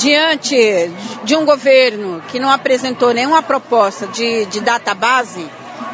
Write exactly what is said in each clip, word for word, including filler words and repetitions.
diante de um governo que não apresentou nenhuma proposta de, de database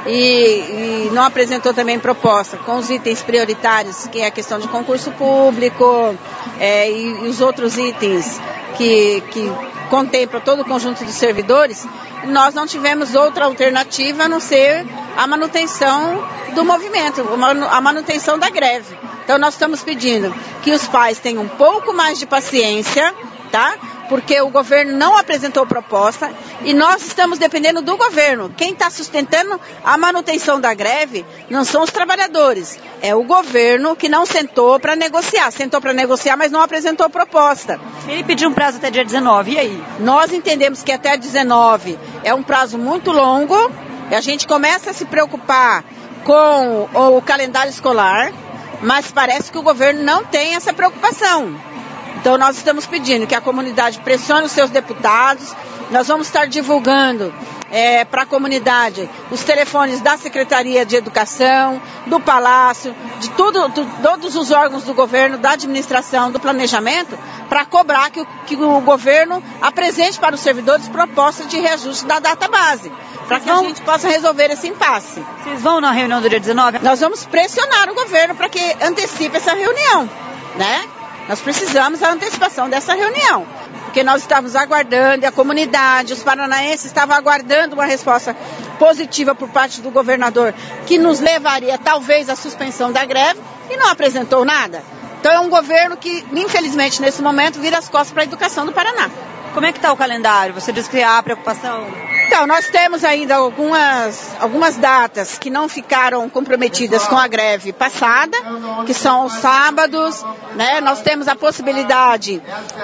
e, e não apresentou também proposta com os itens prioritários, que é a questão de concurso público é, e, e os outros itens que, que contemplam todo o conjunto de servidores, nós não tivemos outra alternativa a não ser a manutenção do movimento, a manutenção da greve. Então nós estamos pedindo que os pais tenham um pouco mais de paciência, tá? Porque o governo não apresentou proposta e nós estamos dependendo do governo. Quem está sustentando a manutenção da greve não são os trabalhadores, é o governo que não sentou para negociar. Sentou para negociar, mas não apresentou proposta. Ele pediu um prazo até dia dezenove, e aí? Nós entendemos que até dezenove é um prazo muito longo e a gente começa a se preocupar com o calendário escolar, mas parece que o governo não tem essa preocupação. Então nós estamos pedindo que a comunidade pressione os seus deputados. Nós vamos estar divulgando é, para a comunidade os telefones da Secretaria de Educação, do Palácio, de tudo, do, todos os órgãos do governo, da administração, do planejamento, para cobrar que o, que o governo apresente para os servidores propostas de reajuste da database, para que a gente possa resolver esse impasse. Vocês vão na reunião do dia dezenove? Nós vamos pressionar o governo para que antecipe essa reunião, né? Nós precisamos da antecipação dessa reunião, porque nós estávamos aguardando, e a comunidade, os paranaenses estavam aguardando uma resposta positiva por parte do governador, que nos levaria talvez à suspensão da greve, e não apresentou nada. Então é um governo que, infelizmente, nesse momento, vira as costas para a educação do Paraná. Como é que está o calendário? Você disse que há preocupação? Então, nós temos ainda algumas, algumas datas que não ficaram comprometidas com a greve passada, que são os sábados, né? Nós temos a possibilidade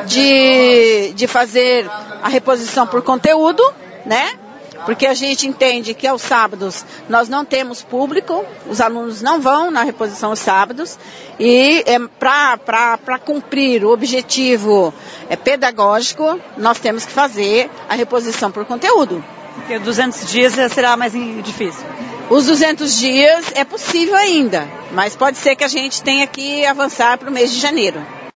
de, de fazer a reposição por conteúdo, né? Porque a gente entende que aos sábados nós não temos público, os alunos não vão na reposição aos sábados, e é, para cumprir o objetivo é, pedagógico, nós temos que fazer a reposição por conteúdo. Porque duzentos dias será mais difícil. Os duzentos dias é possível ainda, mas pode ser que a gente tenha que avançar para o mês de janeiro.